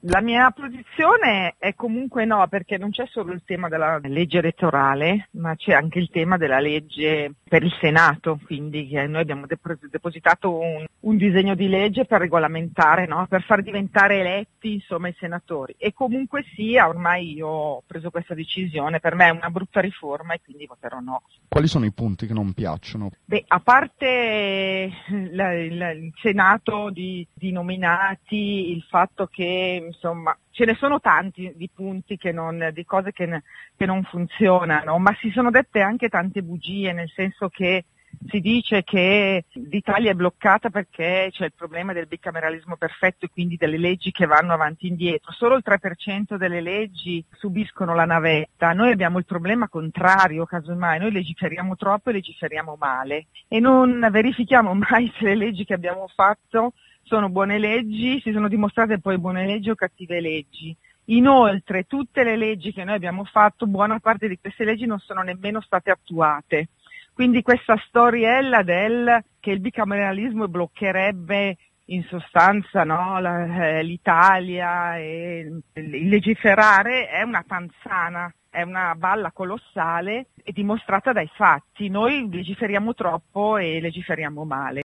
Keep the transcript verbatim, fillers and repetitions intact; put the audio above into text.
La mia posizione è comunque no, perché non c'è solo il tema della legge elettorale, ma c'è anche il tema della legge per il Senato, quindi che noi abbiamo depositato un, un disegno di legge per regolamentare, no? Per far diventare eletti insomma i senatori. E comunque sia, ormai io ho preso questa decisione, per me è una brutta riforma e quindi voterò no. Quali sono i punti che non piacciono? Beh, a parte la, la, il Senato di, di nominati, il fatto che insomma ce ne sono tanti di punti che non, di cose che, ne, che non funzionano, ma si sono dette anche tante bugie, nel senso che si dice che l'Italia è bloccata perché c'è il problema del bicameralismo perfetto e quindi delle leggi che vanno avanti e indietro. Solo il tre per cento delle leggi subiscono la navetta. Noi abbiamo il problema contrario, casomai, noi legiferiamo troppo e legiferiamo male e non verifichiamo mai se le leggi che abbiamo fatto sono buone leggi, si sono dimostrate poi buone leggi o cattive leggi. Inoltre tutte le leggi che noi abbiamo fatto, buona parte di queste leggi non sono nemmeno state attuate. Quindi questa storiella del che il bicameralismo bloccherebbe in sostanza no, la, eh, l'Italia e il legiferare è una panzana, è una balla colossale e dimostrata dai fatti. Noi legiferiamo troppo e legiferiamo male.